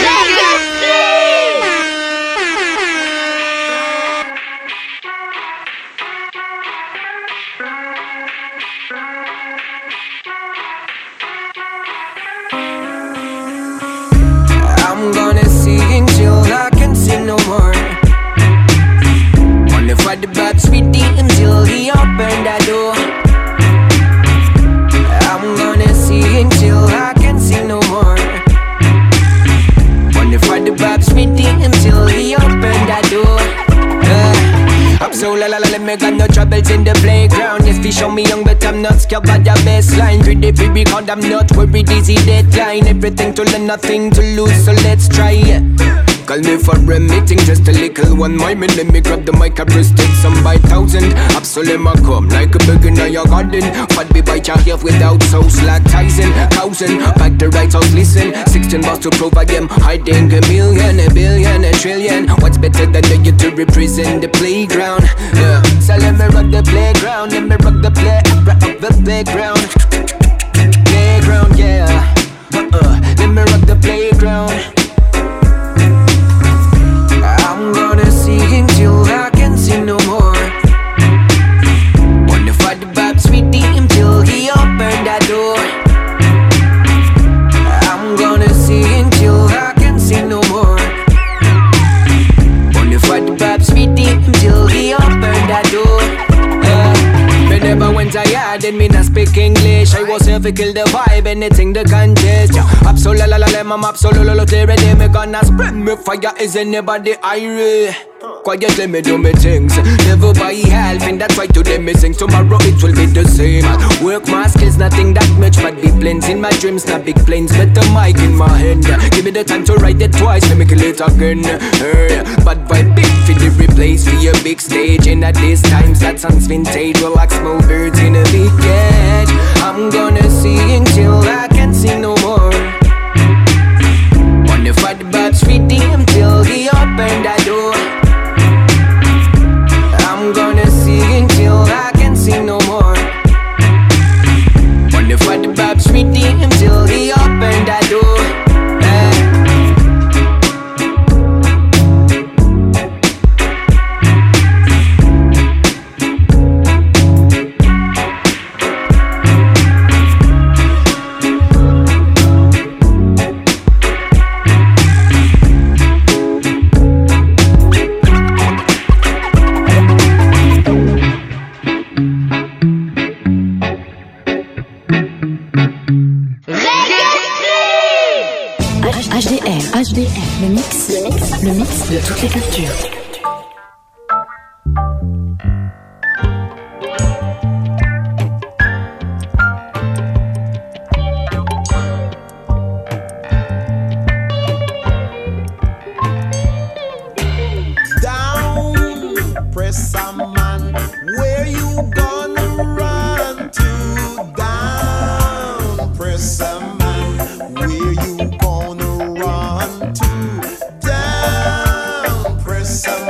I'm gonna sing till I can sing no more. Wanna fight the bad sweet until he opened that door. I'm gonna sing till I can sing no more. Wanna fight the bad sweet until he opened that door. I'm so la let me got no troubles in the playground. Yes, fish show me young, but I'm not scared by your baseline. Read the free because I'm not worried, easy deadline. Everything to learn, nothing to lose, so let's try it. Call me for a meeting, just a little one more minute. Let me grab the mic, I roasted some by 1,000. Absolutely come like a beginner, your garden. Fat be by your hair without sauce like Tyson. 1,000, back the right house, listen. 16 bars to prove I am hiding a million, a billion, a trillion. What's better than the you to represent the playground? So let me rock the playground, let me rock the playground. Playground, yeah. Let me rock the playground. I'm gonna sing till I can sing no more. Wanna fight the vibe, sweet him till he opened that door. I'm gonna sing till I can sing no more. Wanna fight the vibe, sweet him till he opened that door. Whenever went I had and me not speak English, I was here to kill the vibe, anything the contest. Absolutely, I'm absolutely ready. Me gonna spread me fire, is anybody irie? Quietly me do me things, never by helping, that's why today me sing. Tomorrow it will be the same. Work my skills, nothing that much, but big planes in my dreams, not big planes. Better mic in my hand, give me the time to write it twice, let me kill it again. But by big for the replace for your big stage. And at these times that sounds vintage, relax small birds in a big cage. I'm gonna sing till I can't sing no more. Wanna fight the bad sweet till he opened that door. I'm gonna sing till I can't sing no more. Wanna fight the bad sweet till he opened that door. HDR, le mix de toutes les cultures. Down, press a man, where you gonna run to? Down, press a man, where you gonna run to? Down, press a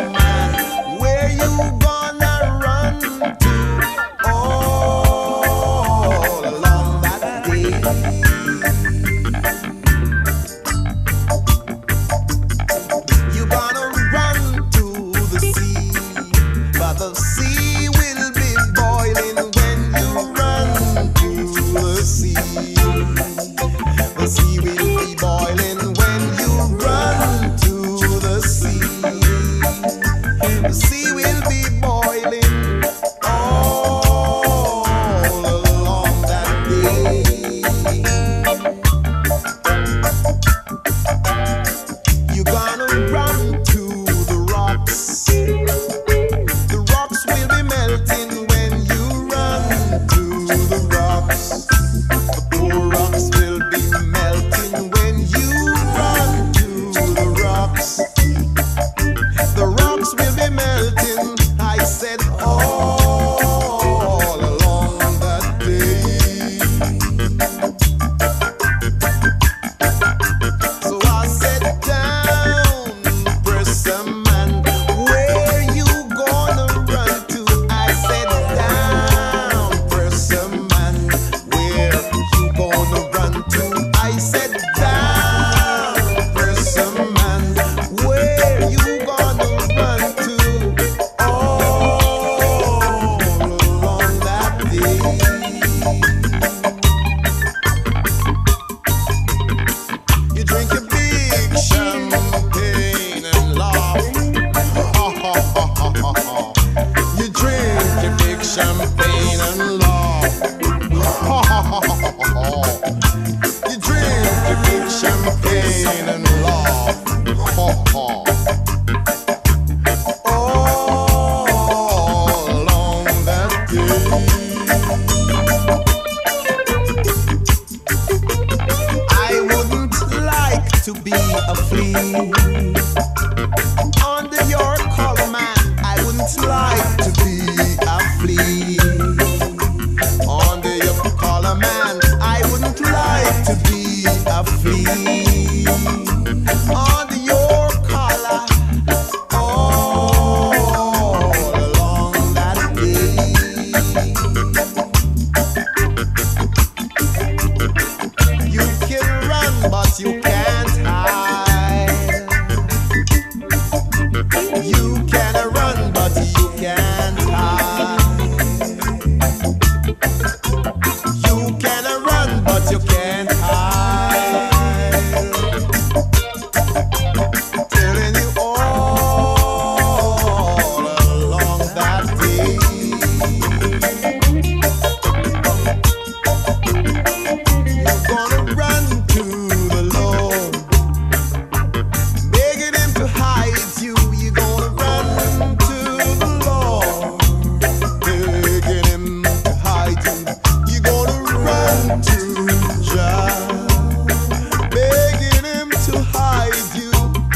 You gonna run to Jah, begging him to hide you.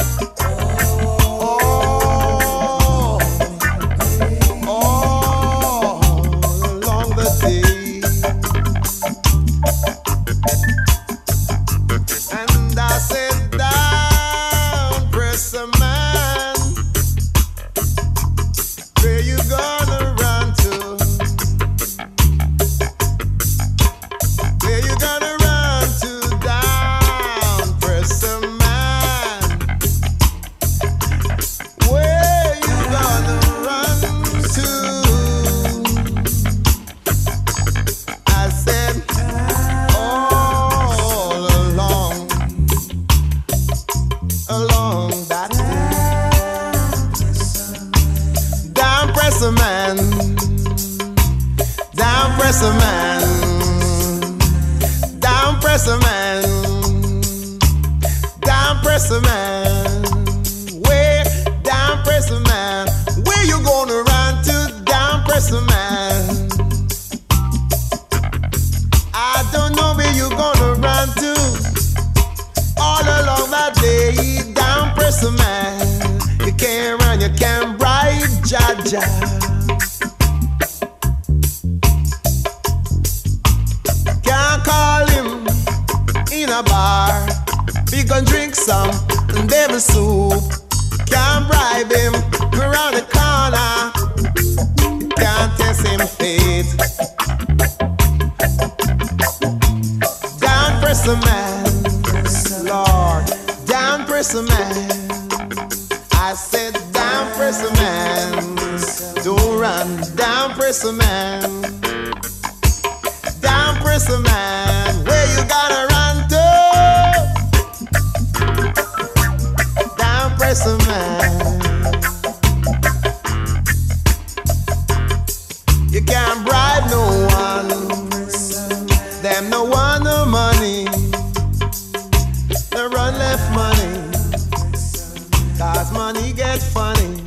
Along the day. And I said, down, press a man. Where you gonna run to? Where you gonna run to? Down, press a man. Where you gonna run to? I said, all along that down press a man, down press a man, down press a man, down press a man. Where down press a man? Where you gonna run to? Down press a man. I don't know where you gonna run to. All along that day, down press a man. You can't run, you can't bribe Jaja. Can't call him in a bar. We gon' drink some devil soup. Can't bribe him around the corner. Can't test him fate. Down press a man. Lord, down press a man. I said down press a man. Don't run, down press a man. Down press a man. Where you gotta run to? Down press a man. You can't bribe no one. Them no want no money. They run left money, cause money get funny.